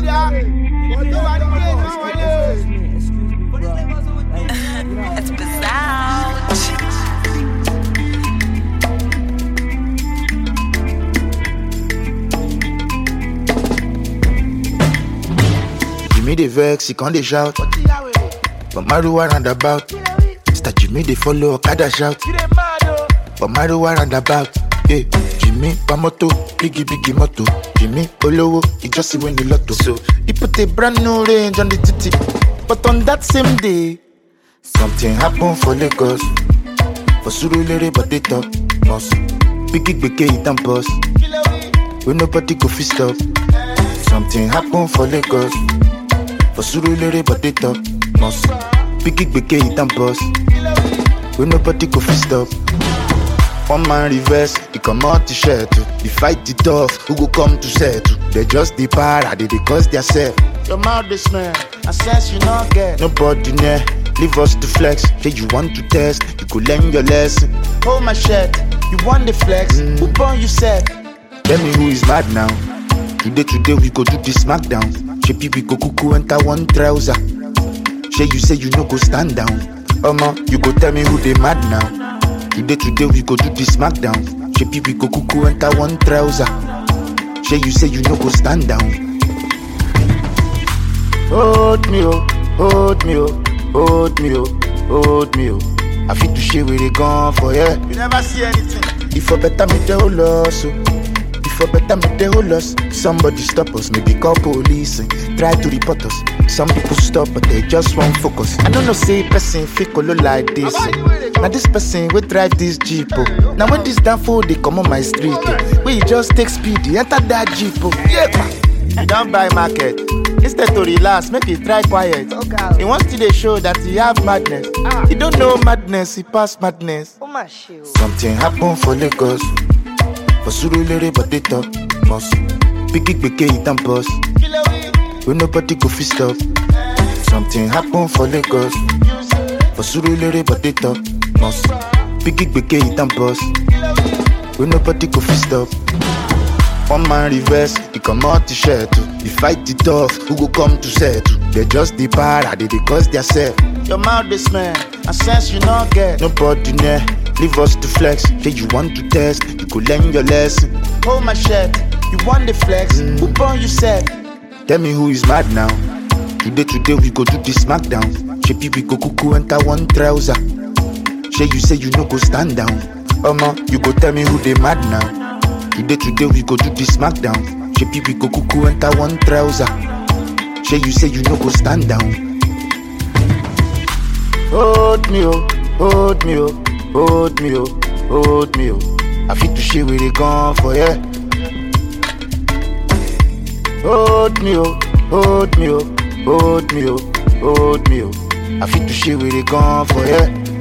It's bizarre. Jimmy the vex, he can't dey shout. But Maruwa roundabout. Mr. Jimmy they follow Okada shout. But Maruwa roundabout. Hey, Jimmy Pamoto, biggie moto. Jimmy Olowo, he just see when the lotto. So he put a brand new range on the titty. But on that same day, something happened for Lagos. For Surulere, but they talk must. Biggie it and boss. When nobody go fist up. Something happened for Lagos. For Surulere, but they talk must. Biggie it and boss. When nobody go fist up. One man reverse, he come out to share too. He fight the tough, who go come to settle. They just the para, they cause their self. Your mouth this man, I sense you not get. Nobody near, leave us to flex. Say you want to test, you could learn your lesson. Hold my shirt, you want the flex. Who born you said? Tell me who is mad now. Today we go do the smackdown. Shepi we go cuckoo enter one trouser. You say you no go stand down. You go tell me who they mad now. Today we go do the smackdown. Shepi we go cuckoo enter one trouser. You say you no go stand down. Hold me oh, hold me oh, hold me oh, hold me oh. I feel to share where they gone for yeah. You never see anything. If I better me the whole loss, if I better me the whole loss. Somebody stop us, maybe call police and try to report us. Some people stop but they just won't focus. I don't know say person fake color like this. Now this person will drive this Jeep. Now when this damn fool they come on my street, we just take speed, enter that Jeep. Yeah, you don't buy market. Instead to relax, make it try quiet. He wants to show that he have madness. He don't know madness, he pass madness. Something happened for Lagos. For Surulere, but they talk must. Biggie it and boss. When nobody go fist up. Something happened for Lagos. For Surulere, but they talk must. Biggie it and boss. When nobody go fist up. One man reverse, he come out to share too. He fight the tough, who go come to settle. They just the para, they cause their self. Your mouth this man, I sense you not get. Nobody near, leave us to flex. Say you want to test, you could learn your lesson. Hold my shirt, you want the flex. Who born you said? Tell me who is mad now. Today we go do the smackdown. Shepi we go cuckoo enter one trouser. You say you no go stand down. You go tell me who they mad now. Today we go do the smackdown. Shepi we go cuckoo enter one trouser. You say you no go stand down. Hold me oh, hold me oh, hold me oh, hold me oh. I feel to share where they gone for yeah. Hold me oh, hold me oh, hold me oh, hold me oh. I feel to share where they gone for yeah.